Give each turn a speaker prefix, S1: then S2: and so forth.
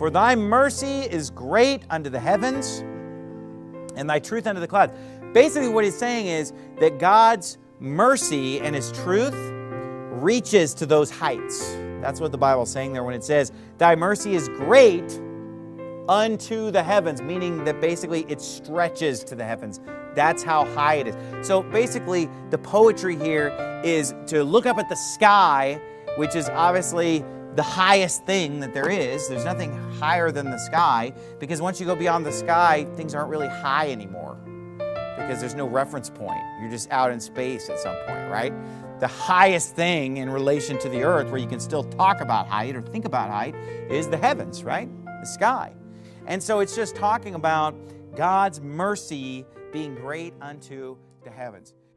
S1: For thy mercy is great unto the heavens, and thy truth unto the clouds. Basically what he's saying is that God's mercy and his truth reaches to those heights. That's what the Bible's saying there when it says, thy mercy is great unto the heavens, meaning that basically it stretches to the heavens. That's how high it is. So basically the poetry here is to look up at the sky, which is obviously the highest thing that there is. There's nothing higher than the sky, because once you go beyond the sky, things aren't really high anymore because there's no reference point. You're just out in space at some point, right? The highest thing in relation to the earth, where you can still talk about height or think about height, is the heavens, right? The sky. And so it's just talking about God's mercy being great unto the heavens.